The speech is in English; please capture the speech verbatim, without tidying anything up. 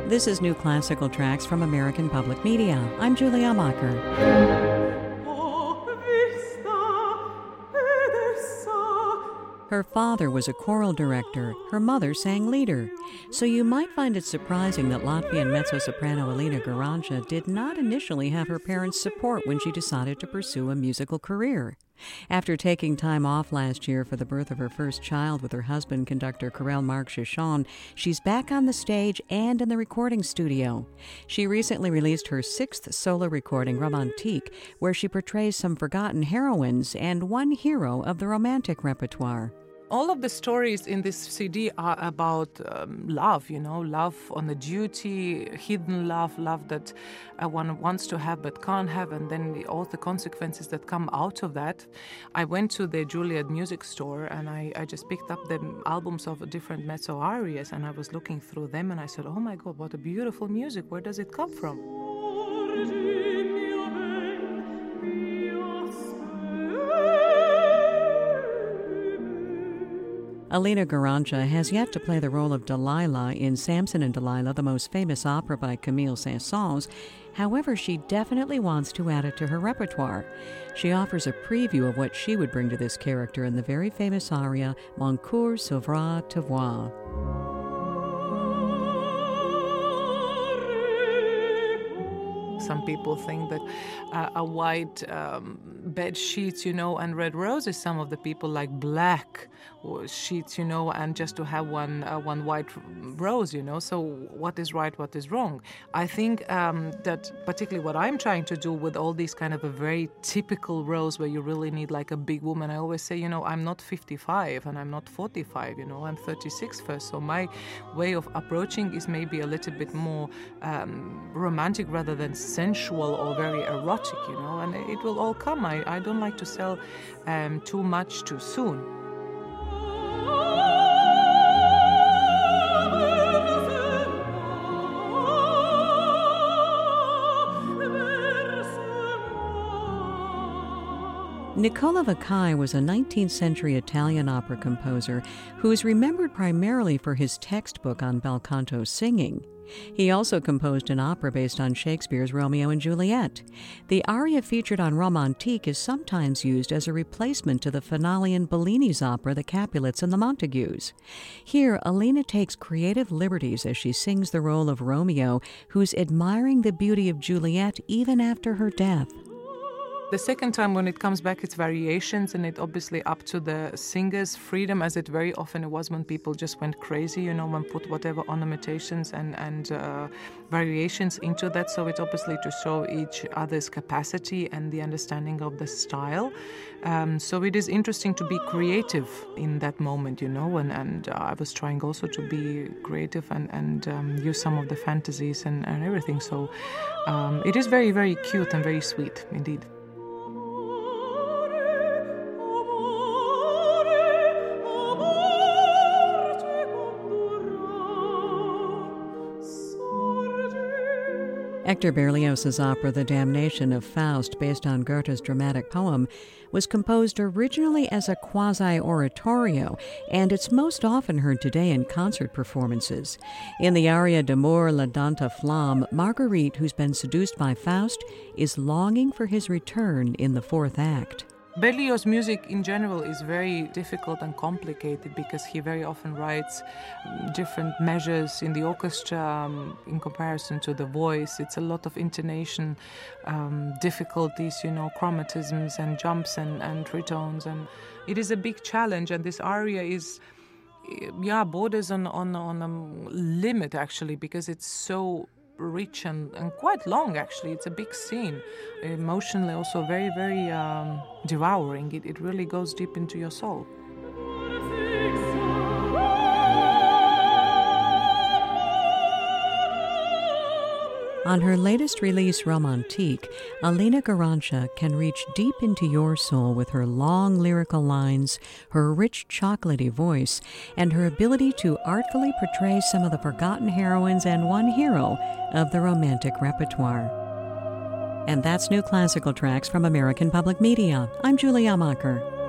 This is New Classical Tracks from American Public Media. I'm Julia Amacher. Her father was a choral director. Her mother sang lieder. So you might find it surprising that Latvian mezzo-soprano Alina Garanča did not initially have her parents' support when she decided to pursue a musical career. After taking time off last year for the birth of her first child with her husband, conductor Karel Mark Shishon, she's back on the stage and in the recording studio. She recently released her sixth solo recording, Romantique, where she portrays some forgotten heroines and one hero of the romantic repertoire. All of the stories in this C D are about um, love, you know, love on the duty, hidden love, love that uh, one wants to have but can't have, and then the, all the consequences that come out of that. I went to the Juliet music store and I, I just picked up the albums of different mezzo arias, and I was looking through them and I said, oh my God, what a beautiful music. Where does it come from? Alina Garanča has yet to play the role of Delilah in Samson and Delilah, the most famous opera by Camille Saint-Saëns. However, she definitely wants to add it to her repertoire. She offers a preview of what she would bring to this character in the very famous aria, Mon cœur saura te voir. Some people think that uh, a white um, bed sheets, you know, and red roses. Some of the people like black sheets, you know, and just to have one uh, one white rose, you know. So what is right, what is wrong? I think um, that particularly what I'm trying to do with all these kind of a very typical roles where you really need like a big woman. I always say, you know, I'm not fifty-five and I'm not forty-five, you know, I'm thirty-six first. So my way of approaching is maybe a little bit more um, romantic rather than sensual or very erotic, you know, and it will all come. I, I don't like to sell um, too much too soon. Nicola Vaccai was a nineteenth century Italian opera composer who is remembered primarily for his textbook on bel canto singing. He also composed an opera based on Shakespeare's Romeo and Juliet. The aria featured on Romantique is sometimes used as a replacement to the finale in Bellini's opera The Capulets and the Montagues. Here, Alina takes creative liberties as she sings the role of Romeo, who's admiring the beauty of Juliet even after her death. The second time when it comes back, it's variations, and it obviously up to the singer's freedom, as it very often was when people just went crazy, you know, and put whatever ornamentations and, and uh, variations into that. So it's obviously to show each other's capacity and the understanding of the style. Um, so it is interesting to be creative in that moment, you know, and, and uh, I was trying also to be creative and, and um, use some of the fantasies and, and everything. So um, it is very, very cute and very sweet indeed. Hector Berlioz's opera The Damnation of Faust, based on Goethe's dramatic poem, was composed originally as a quasi-oratorio, and it's most often heard today in concert performances. In the aria D'amour la dente flamme, Marguerite, who's been seduced by Faust, is longing for his return in the fourth act. Berlioz's music in general is very difficult and complicated because he very often writes different measures in the orchestra um, in comparison to the voice. It's a lot of intonation um, difficulties, you know, chromatisms and jumps and, and tritones, and it is a big challenge. And this aria is, yeah, borders on on on a limit actually, because it's so rich and, and quite long actually. It's a big scene, emotionally also very very um, devouring. It, it really goes deep into your soul. On her latest release, Romantique, Alina Garanča can reach deep into your soul with her long lyrical lines, her rich chocolatey voice, and her ability to artfully portray some of the forgotten heroines and one hero of the romantic repertoire. And that's New Classical Tracks from American Public Media. I'm Julia Amacher.